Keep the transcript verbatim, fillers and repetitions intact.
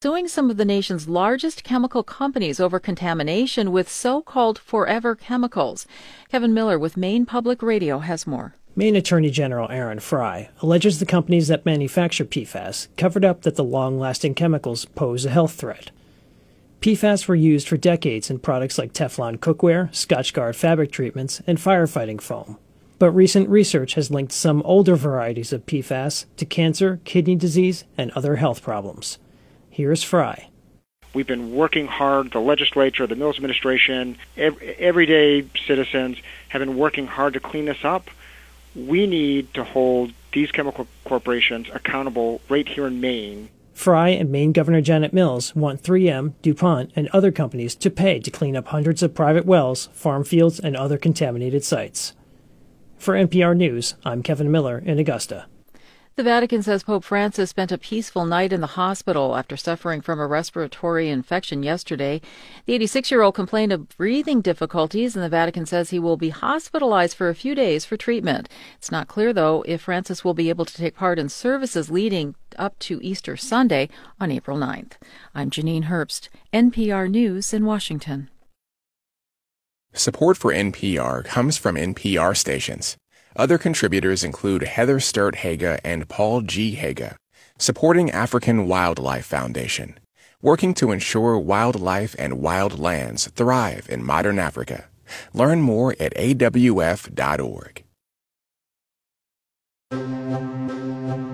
Suing some of the nation's largest chemical companies over contamination with so-called forever chemicals. Kevin Miller with Maine Public Radio has more. Maine Attorney General Aaron Frey alleges the companies that manufacture P FAS covered up that the long-lasting chemicals pose a health threat. P FAS were used for decades in products like Teflon cookware, Scotchgard fabric treatments, and firefighting foam. But recent research has linked some older varieties of P FAS to cancer, kidney disease, and other health problems. Here's Frey. We've been working hard, the legislature, the Mills administration, every, everyday citizens have been working hard to clean this up. We need to hold these chemical corporations accountable right here in Maine. Frey and Maine Governor Janet Mills want three M, DuPont, and other companies to pay to clean up hundreds of private wells, farm fields, and other contaminated sites. For N P R News, I'm Kevin Miller in Augusta. The Vatican says Pope Francis spent a peaceful night in the hospital after suffering from a respiratory infection yesterday. The eighty-six-year-old complained of breathing difficulties, and the Vatican says he will be hospitalized for a few days for treatment. It's not clear, though, if Francis will be able to take part in services leading up to Easter Sunday on April ninth. I'm Janine Herbst, N P R News in Washington. Support for N P R comes from N P R stations. Other contributors include Heather Sturt Haga and Paul G. Haga, supporting African Wildlife Foundation, working to ensure wildlife and wild lands thrive in modern Africa. Learn more at A W F dot org.